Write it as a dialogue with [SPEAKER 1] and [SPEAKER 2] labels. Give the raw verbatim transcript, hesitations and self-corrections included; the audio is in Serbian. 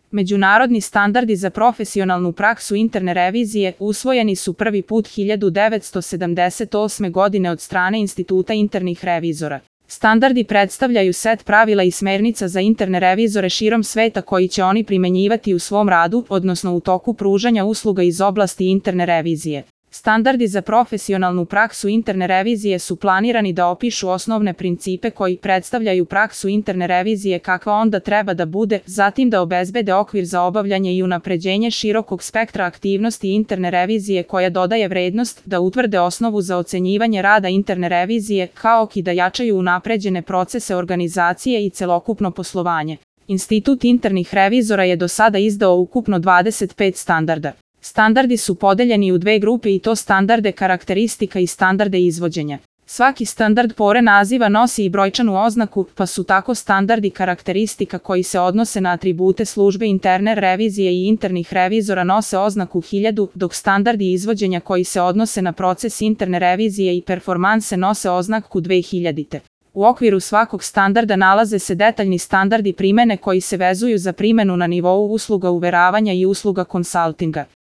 [SPEAKER 1] Međunarodni standardi za profesionalnu praksu interne revizije usvojeni su prvi put hiljadu devetsto sedamdeset osme. godine od strane Instituta internih revizora. Standardi predstavljaju set pravila i smernica za interne revizore širom sveta koji će oni primenjivati u svom radu, odnosno u toku pružanja usluga iz oblasti interne revizije. Standardi za profesionalnu praksu interne revizije su planirani da opišu osnovne principe koji predstavljaju praksu interne revizije kakva onda treba da bude, zatim da obezbede okvir za obavljanje i unapređenje širokog spektra aktivnosti interne revizije koja dodaje vrednost, da utvrde osnovu za ocenjivanje rada interne revizije, kao i da jačaju unapređene procese organizacije i celokupno poslovanje. Institut internih revizora je do sada izdao ukupno dvadeset pet standarda. Standardi su podeljeni u dve grupe i to standarde karakteristika i standarde izvođenja. Svaki standard pored naziva nosi i brojčanu oznaku, pa su tako standardi karakteristika koji se odnose na atribute službe interne revizije i internih revizora nose oznaku hiljadu, dok standardi izvođenja koji se odnose na proces interne revizije i performanse nose oznaku dve hiljade. U okviru svakog standarda nalaze se detaljni standardi primene koji se vezuju za primenu na nivou usluga uveravanja i usluga konsaltinga.